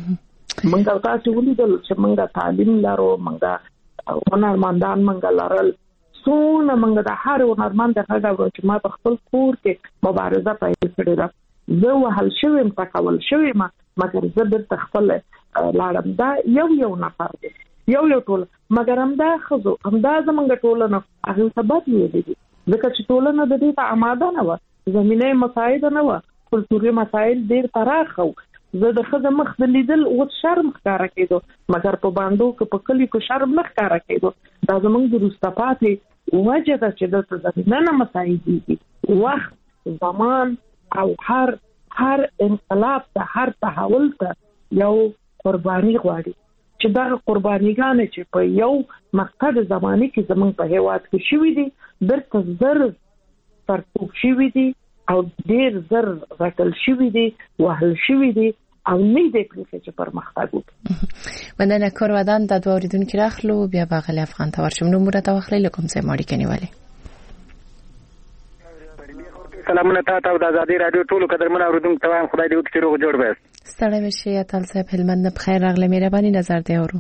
منګه تاسو ولیدل چې منګه تعلیم لرو منګه هنرمندان منګه لرل څونه منګه د هر هنرمند د هغه چې ما په خپل کور کې مبارزه پیل کړې ده زه وهل شوم تکول شوم مګر زه د خپل لاړم دا یو یو نفر دی یو یو ټول مګر هم دا خزو هم دا زمونږ ټولنه هغه سبب دی ځکه چې ټولنه د دې ته آماده نه و زمينه مساعده نه و کلتوري مسایل ډیر پراخ وو زه د خزه مخ د لیدل او شرم ښکارا کېدو مګر په باندې کې په کلی کې شرم نه ښکارا کېدو دا زمونږ د رستپاتې وجه ده چې د زمينه نه مسایل دي وخت زمان او هر هر انقلاب ته هر تحول ته یو قرباني غواړي چې دا قربانيګان چې په یو مقصد زماني کې زمونږ په هیواد کې شوې دي درته زر پرتوب شوې دي او ډېر زر غټل شوې دي وهل شوې دي او نه دې پرې چې پرمختګ وکړي مننه کوروادان د دوه اوریدونکو راخلو بیا باغلی افغان ته ورشم نو مرته واخلې لکم څه ماړي کنيواله سلامونه تاسو ته د آزادي رادیو ټولو قدرمنو اوریدونکو ته خدای دې وکړي روغ جوړ به ستړی بشي اتل صاحب هلمند بخیر راغله مهرباني نظر دی اورو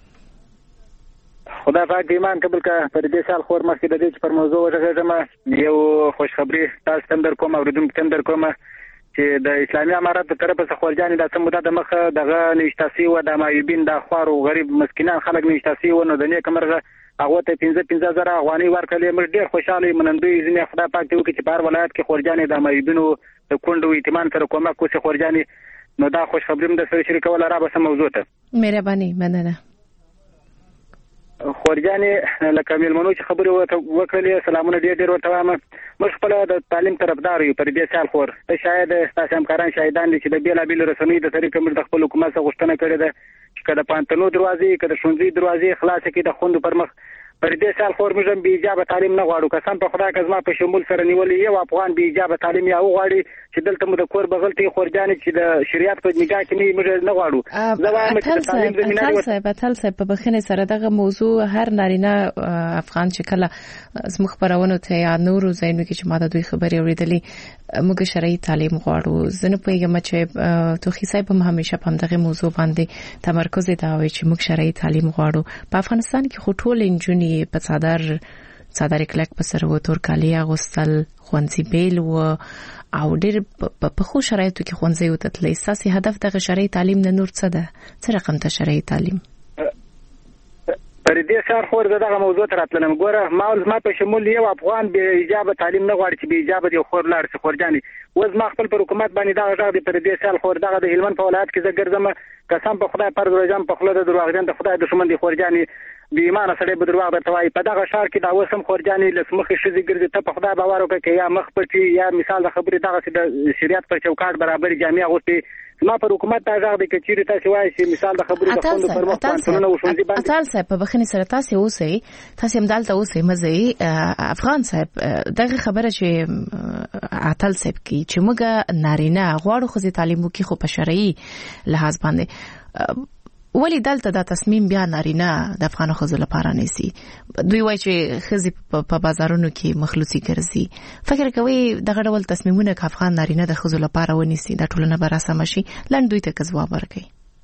خدا پاک ایمان قبول کا پر دې سال خور مخکې د دې پر موضوع وژغږم یو خوش خبری تاسو تم در کوم اوریدونکو تم در کوم چې د اسلامي امارات په طرف څخه خورجانې د سموده د مخ دغه نشتاسي و د مایوبین د خوارو غریب مسکینان خلک نشتاسي و نو د نیک مرغه هغه ته پنځه پنځه زره افغاني ورکړلې موږ ډېر خوشاله منندوی ځنه خدای پاک ته وکړي چې په هر ولایت کې خورجانې د مایوبینو د کندو ایتمان سره کومه کوسه خورجانې نو دا خوش خبریم د سره شریکول را به سم موضوع ته مهرباني مننه خورجانې لکه ملمنو چې خبرې وکړلې سلامونه ډېر ډېر ورته وایم موږ خپل د تعلیم طرفدار یو پر دې سال خور ته شاید تاسو همکاران شاهدان دي چې د بیلا بیل رسنۍ د طریقې موږ د خپل حکومت څخه غوښتنه کړې ده چې کله پانتنو دروازې کله شونځي دروازې خلاص کړي د خوند پر مخ پر دې سال خور موږ به ایجاب تعلیم نه غواړو قسم په خدای کزما په شمول سره نیولې یو افغان به ایجاب تعلیم یا غواړي چې دلته مو د کور بغلتي خورجانې چې د شریعت په نگاه کې نه موږ نه غواړو زوایم چې تعلیم زمينه صاحب تل صاحب په بخنه سره دغه موضوع هر نارینه افغان چې کله زموږ خبرونه ته یا نورو زینو کې چې ماده دوی خبرې اوریدلې موږ شرعي تعلیم غواړو زنه پیغام چې توخی صاحب هم همیشه په دغه موضوع باندې تمرکز دا وي چې موږ شرعي تعلیم غواړو په افغانستان کې خو ټول انجونی په صدر صدر کلک په سر و تور کالی اغوستل خوانزي بیل و او ډېر په خو شرایطو کې خوانزي وتتل اساسي هدف د شرعي تعلیم نه نور څه ده څه رقم ته شرعي تعلیم پر دې سر خور دغه موضوع تر اتلنم ګوره ما ما په شمول یو افغان به ایجاب تعلیم نه غواړي چې به ایجاب دی خور لار څخه خورجانې وز ما خپل پر حکومت باندې دا غږ دی پر دې سال خور دغه د هلمند په ولایت کې زه ګرځم قسم په خدای پر روزم په خله د دروغجن د خدای دښمن دی خورجانې بې ایمانه سړی به دروغ درته وایي په دغه ښار کې دا اوس هم خورجانې له مخې ښځې ګرځي ته په خدای باور وکړه که یا مخ پټي یا مثال د خبرې دغسې د شریعت پر چوکاټ برابرې جامې اغوستې زما پر حکومت ته غږ دی که چیرې تاسې وایي چې مثال د خبرې د خوندو پر مخ پوهنتونونه و ښوونځي باندې اتل صاحب په بخښنې سره تاسې اوسئ تاسې همدلته اوسئ مه ځئ افغان صاحب دغه خبره چې اتل صاحب کوي چې موږ نارینه غواړو ښځې تعلیم وکړي خو په شرعي لحاظ باندې ولی دلته دا تصمیم بیا نارینه د افغان ښځو لپاره نیسي. دوی وایي چې ښځې په بازارونو کې مخلوطي ګرځي. فکر کوي دغه ډول تصمیمونه که افغان نارینه د ښځو لپاره ونیسي دا ټولنه به راسمه شي؟ لنډ دوی ته که ځواب ورکړي.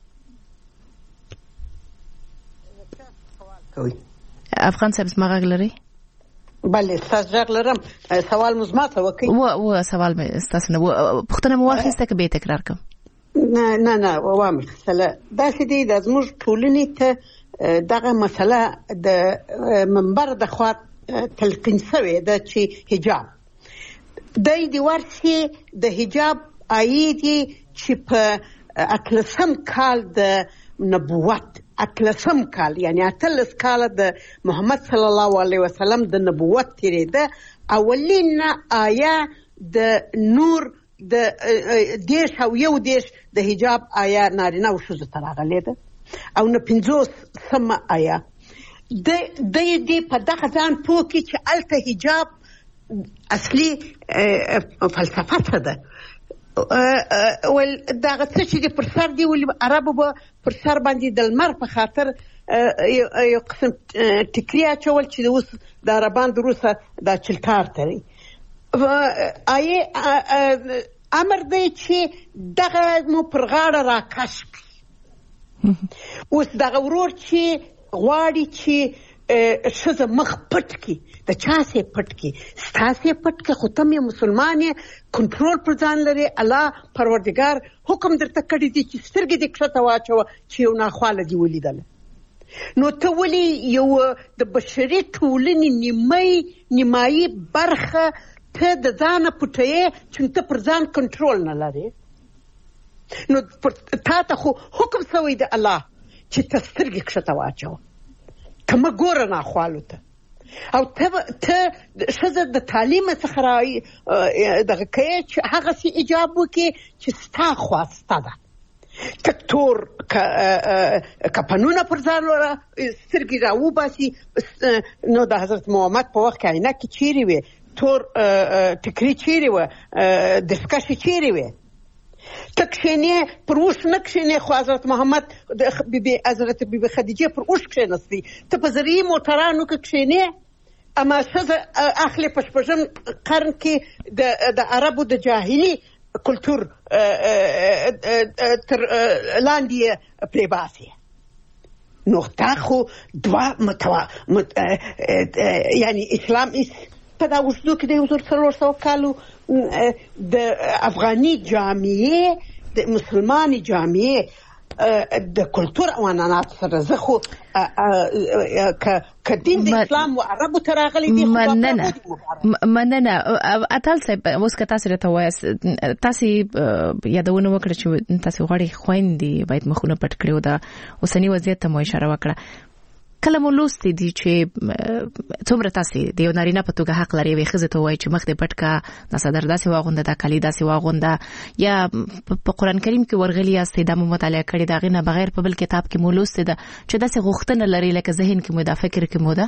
افغان صاحب زما غږ لري؟ بله ستاسو غږ لرم. سوال مو زما ته وکړئ. و و سوال مې ستاسو نه پوښتنه مو واخیسته که به یې تکرار کړم؟ نه نه نه وامه خله داسې دی د زموږ ټولنې ته دغه مسله د منبر د خوا تلقین شوې ده چې حجاب دی د ورسي د حجاب عاید چې په اتلسم کال د نبوت اتلسم کال یعنی اتلس کال د محمد صلی الله علیه وسلم د نبوت تیریده اولین آیه د نور د دیش او یو دیش د حجاب آیا نارینه او ښځو ته راغلې ده او نه پنځوس سمه آیا د دې په دغه ځان پوه کړي چې هلته حجاب اصلي فلسفه څه ده. ول دغه څه چې پر سر دی ولې عربو به پر سر باندې د لمر په خاطر یو قسم ټکري اچول چې اوس د عربان د روسه دا چلتار تري آیه امر دی چې دغه مو پر غاړه راکش کړي. اوس دغه ورور چې غواړي چې ښځه مخ پټ کړي د چا سې پټ کړي ستاسې پټ کړي خو ته مې مسلمان یې کنټرول پر ځان لري. الله پروردګار حکم درته کړی دی چې سترګې دې کښته واچوه چې یو ناخواله دې ولیدله. نو ته ولې یو د بشري ټولنې نیمایي نیمایي برخه ته د ځانه پټوې چې ته پر ځان کنټرول نه لرې؟ نو تا ته خو حکم شوی دی الله چې ته سترګې کښته واچوه ته مه ګوره ناخوالو ته او ته ته ښځه د تعلیم څخه را دغه کوې چې هغسې ایجاب وکړي چې ستا خواسته ده. ته تور کپنونه پر ځان سترګې راوباسي. نو د حضرت محمد په وخت کې عینکې چیرې وې؟ تور ټکري چیرې وه؟ دستکشې چیرې وې؟ ته کښېنې پر اوښ نه کښېنې خو حضرت محمد حضرت بیبي خدیجې پر اوښ کښېنستی. ته په زرعي موټرانو کې کښېنې اما ښځه اخلي په شپږم قرن کې د عربو د جاهلي کلتور تر لاندې یې پرې باسي. نو تا خو دوه متوا یعنی اسلام په دا اوږدو کې د یو زر څلور سوه کالو د افغاني جامعې د مسلمانې جامعې د کلتور او عنعنات سره زه خو که دین د اسلام و عربو ته راغلی دی. مننه مننه اتل صاحب اوس که تاسو راته وایاست تاسو یادونه وکړه چې تاسو غواړئ خویندې باید مخونه پټ کړي او د اوسني وضعیت ته مو اشاره وکړه. کله مو لوستي دي چې څومره تاسو د یو نارینه په توګه حق لري یوې ښځې ته ووایي چې مخ دې پټ کړه، نصدر داسې واغونده، دا کالي داسې واغونده، یا په قرآن کریم کې ورغلي یاستئ دا مو مطالعه کړې د هغې نه بغیر په بل کتاب کې مو لوستې ده چې داسې غوښتنه لري لکه ذهن کې مو ده فکر کې مو ده؟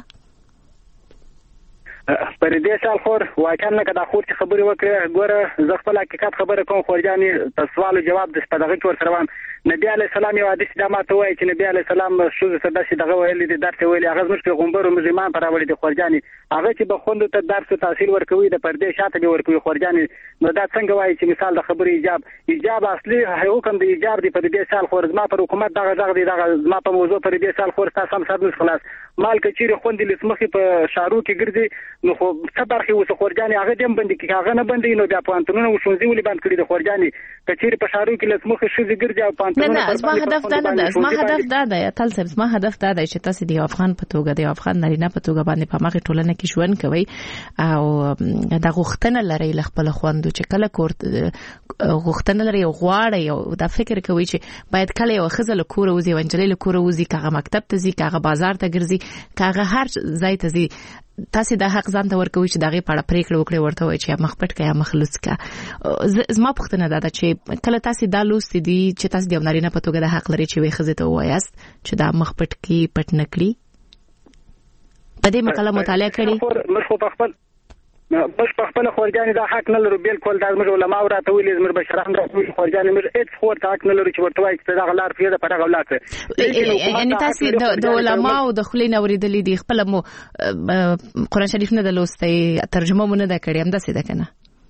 پر دې سال خور واقعا لکه دا خور چې خبرې وکړې ګوره زه خپل حقیقت خبره کوم خورجانې ته سوال او جواب د دغه کې ورسره وایم. نبی علیه السلام یو حدیث دا ماته وایي چې نبی علیه السلام ښځو ته داسې دغه ویلي دي درس یې ویلي هغه زموږ پیغمبر او مسلمان ته راوړي دي خورجانې هغه چې به خویندو ته درس او تحصیل ورکوي د پردې شاته به ورکوي خورجانې. نو دا څنګه وایي چې مثال د خبرې ایجاب ایجاب اصلي حکم د ایجاب دی پر دې سال خور زما پر حکومت دغه غږ دی دغه زما په موضوع پر دې سال خور تاسو هم سر نس خلاص مال که چیرې خوندې لسمخې په شارو کې ګرځي نو خو څه برخې اوس خورجانې هغه دې هم بندي کړي هغه نه بندي نو بیا پوهنتونونه او ښوونځي ولې بند کړي د خورجانې که چیرې په شارو کې لسمخې ښځې ګرځي او پوهنتونونه زما هدف دا نه ده زما هدف دا دی تل صاحب زما هدف دا دی چې تاسو د افغان په توګه د افغان نارینه په توګه باندې په ماغه ټولنه کې ژوند کوي او دا غوښتنه لري ل خپل خوندو چې کله کور غوښتنه لري او غواړي او دا فکر کوي چې باید کله یو ښځه له کوره وځي او انجلۍ له کوره وځي کاغه مکتب ته ځي کاغه بازار ته ګرځي کاغه هر ځای ته ځي تاسو د حق ځان ته ورکوي چې دغه پاړه پریکړه وکړي ورته وایي چې مخ پټ کړه یا مخلوص کړه. زما پوښتنه ده چې کله تاسو دا لوستي دي چې تاسو د نارینه په توګه د حق لري چې وي ښځه ته وایاست چې دا مخ پټ کی پټ نکړي په دې مقاله مطالعه کړي؟ مخ په خپل بس په خپل خورجان دا حق نه لرو بالکل دا موږ علماء راته ویلي زموږ بشران راته ویلي خورجان موږ هیڅ خور ته حق نه لرو چې ورته وایي چې دا غلار پیدا په هغه ولات یعنی تاسو د علماء او د خلین اوریدلې دي خپل مو قرآن شریف نه د لوستي ترجمه مو نه دا کړی هم داسې ده کنه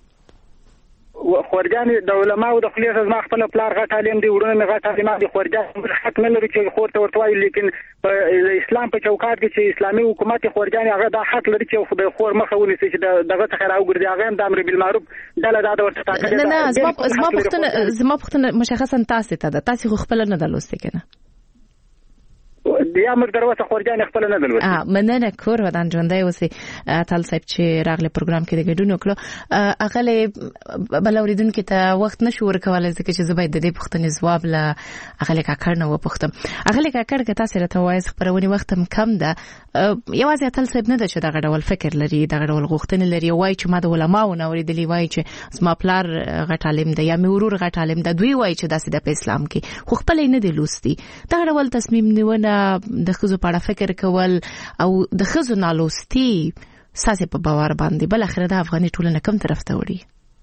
خورجان د علماء او د خلیص از ما خپل پلار غټ عالم دی ورونه مې غټ عالم دي خورجان حق نه لري چې خور ته ورته وایي لیکن په اسلام په چوکاټ کې چې اسلامي حکومت خورجان هغه دا حق لري چې خو به خور مخه ونیسي چې دغه څخه راوګرځي هغه هم د امر بالمعروف ډله دا ورته تاکید نه نه زما زما پختنه زما پختنه مشخصا تاسو ته ده تاسو خپل نه دلوسته کنه بیا موږ دروازه خورجان خپل نه دلوسته اه مننه کور ودان ژوندۍ اوسې تل صاحب چې راغله پروګرام کې د ګډون وکړو هغه له بلوریدونکو ته وخت نشو ورکولای ځکه چې زه باید د دې پوښتنې ځواب له هغه له کاکړ نه وپوښتم هغه له کاکړ که تاسو راته وایي خبرونه وخت هم کم ده یوازې تل صاحب نه ده چې دغه ډول فکر لري دغه ډول غوښتنې لري وایي چې ما د علماو نه اوریدلی وایي چې زما پلار غټ عالم دی یا مې ورور غټ عالم دی دوی وایي چې داسې د اسلام کې خو خپل نه دی لوستي دغه ډول تصمیم نیونه د خزو په اړه فکر کول او د خزو نالوستي ساسه په باور باندې بل اخر د افغاني ټولنه کوم طرف ته وړي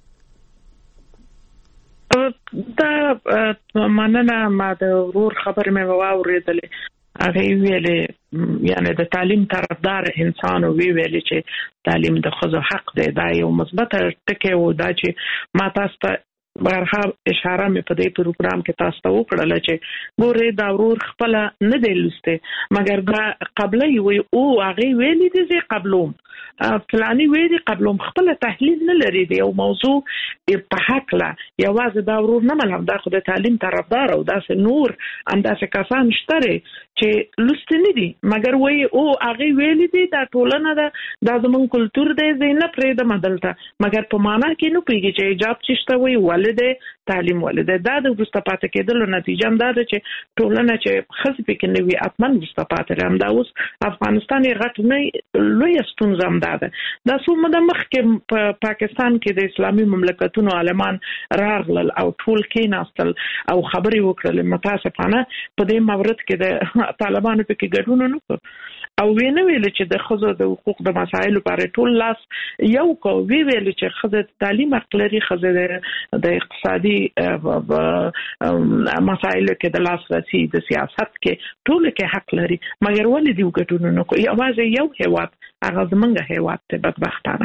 دا مننه ما د ورور خبر مې واورېدلې هغه ویلې یعنی د تعلیم طرفدار انسان وی ویلې چې تعلیم د خزو حق دی دا یو مثبت ټکی و دا چې ما تاسو ته برخه اشاره مې په دې پروګرام کې تاسو ته وکړل چې ګوره دا ورور خپل نه دی لسته مګر دا قبلې وي او هغه ویلې دي چې قبلوم فلانی ویلي قبلوم خپل تحلیل نه لري دی او موضوع په حق لا یوازې دا ورور نه ملهم دا خو د تعلیم طرفدار او داسې نور انداسه کسان شته چې لسته نه دي مګر وای او هغه ویلې دي دا ټولنه دا د زمون کلچر دی زینه پرې د مدلته مګر په معنا کې نو پیږي چې ایجاب چشته وي ولده تعلیم ولده دا د مستفاده کېدلو نتیجه هم دا ده چې ټولنه چې خصه پکې نه وي اتمن مستفاده هم دا اوس افغانستان یې غټ نه لوی ستونزه هم ده دا څومره د مخ کې په پاکستان کې د اسلامي مملکتونو عالمان راغلل او ټول کې ناستل او خبري وکړل متاسفانه په دې مورد کې د طالبانو په کې ګډون نه وکړ او وینه ویل چې د خزو د حقوق د مسایلو لپاره ټول لاس یو کو وی ویل چې خزه تعلیم حق لري خزه د اقتصادي مسایلو کې د لاس راسي د سیاست کې ټول کې حق لري مګر ولې دی وګټونه نو کوي یوازې یو هیواد هغه زمونږ هیواد ته بدبختانه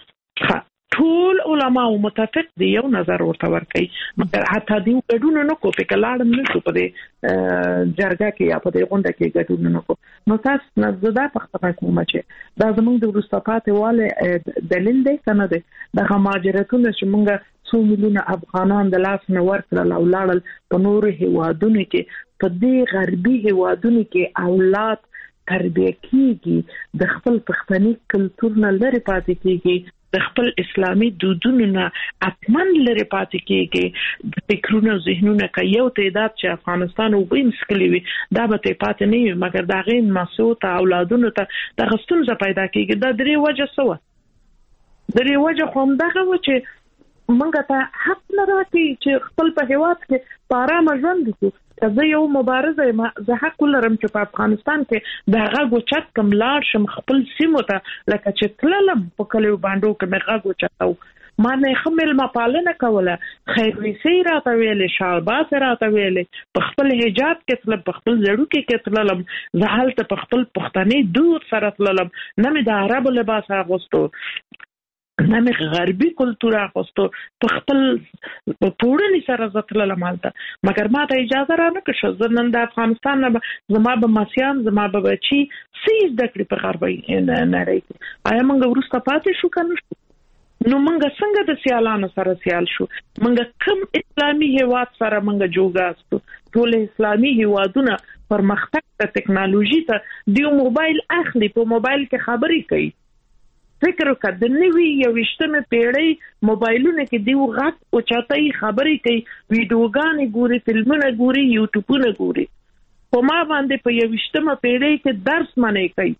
ټول علماء متفق دي یو نظر ورته ورکړي مګر حتی دی ګډون نه کو په کلاړم نه شو په دې جرګه کې یا په دې غونډه کې ګډون نه کو نو تاسو نه زدا پختنه کوم چې دا زمونږ د ورستپاتې والے دلیل دی کنه دی د مهاجرتونو چې مونږ څو میلیونه افغانان د لاس نه ورکړل او لاړل په نورو هیوادونو کې په دې غربي هیوادونو کې اولاد تربیه کیږي د خپل پښتني کلچر نه لري پاتې کیږي د خپل اسلامي دودونو نه اتمن لري پاتې کیږي د فکرونو ذهنونو کې یو تعداد چې افغانستان وبې مسکلي وي دا به پاتې نه وي مګر دا غین مسعود اولادونو ته د غستونزه پیدا کیږي دا درې وجه سو درې وجه خو همدغه و چې مونږ ته حق نه راکړي چې خپل په هیواد کې پارام ژوند وکړو زه یو مبارزه ما زه حق لرم چې په افغانستان کې د غاغو چت کم لاړ شم خپل سیمو ته لکه چې تللم په کلیو باندې کې مې غاغو چتاو ما نه خمل ما پالنه کوله خیر وسی راته ویلې شالباس راته ویلې په خپل حجاب کې تل په خپل زړو کې کې تللم زه حالت په خپل پښتني دود سره تللم نه مې د عربو لباس اغوستو نه مې غربي کلچر اغوستو په خپل پوړنی سره زتل مالته مګر ما ته اجازه را نه کړه زه نن د افغانستان نه زما به مسیان زما به بچي سیز د کړې په غربي نه راځي آیا موږ ورسته پاتې شو کنه نو موږ څنګه د سیالانو سره سیال شو موږ کوم اسلامي هیواد سره موږ جوړاستو ټول اسلامي هیوادونه پرمختګ د ټکنالوژي ته دی موبایل اخلي په موبایل کې خبري کوي فکر وکړه د نوې یوشتمه پیړۍ موبایلونه کې دی وغات او چاته خبرې کوي ویډیوګانې ګوري فلمونه ګوري یوټیوبونه ګوري په ما باندې په یوشتمه پیړۍ کې درس منې کوي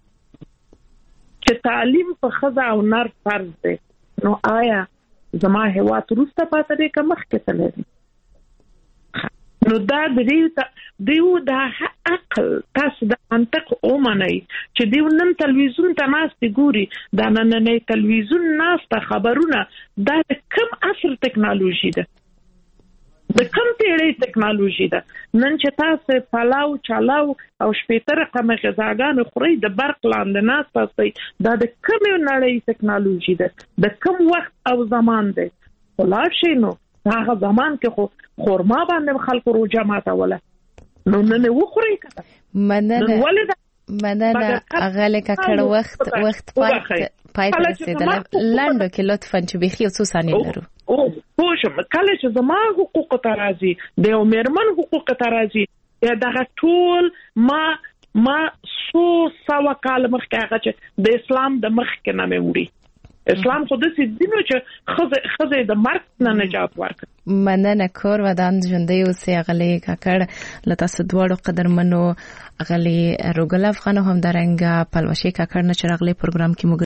چې تعلیم په خزه او نر فرض دی نو آیا زما هیواد روسته پاتې کوم مخ کې تللی نو دا د دې دیو دا عقل تاسو د منطق اومنئ چې دیو نن تلویزیون ته ناست ګوري دا نن نه تلویزیون ناست خبرونه دا کوم عصر ټکنالوژي ده د کوم پیړۍ ټکنالوژي ده نن چې تاسو پلاو چلاو او شپېته رقم غذاګان خوري د برق لاندې ناست تاسو دا د کوم نړۍ ټکنالوژي ده د کوم وخت او زمان ده ولار شي نو هغه زمان کې خو خورما باندې خلکو روزه ماتوله نو نه وخوري کته مننه مننه اغه ککړ وخت وخت پای پای رسیدل لاندو کې لطفا چې بخي او ثانیه لرو او پوښم کله چې زما حقوق ته راځي د یو میرمن حقوق ته راځي یا دغه ټول ما ما سو سوا کال مخکې هغه چې د اسلام د مخ کې نه مې وړي اسلام خو د سې دینو چې خزه خزه د مرګ نه نجات ورکړي مننه کور ودان ژوندۍ اوسې غلې کاکړ لته سدوړو قدرمنو غلې روګل افغان هم درنګ پلوشي کاکړ نه چرغلې پروګرام کې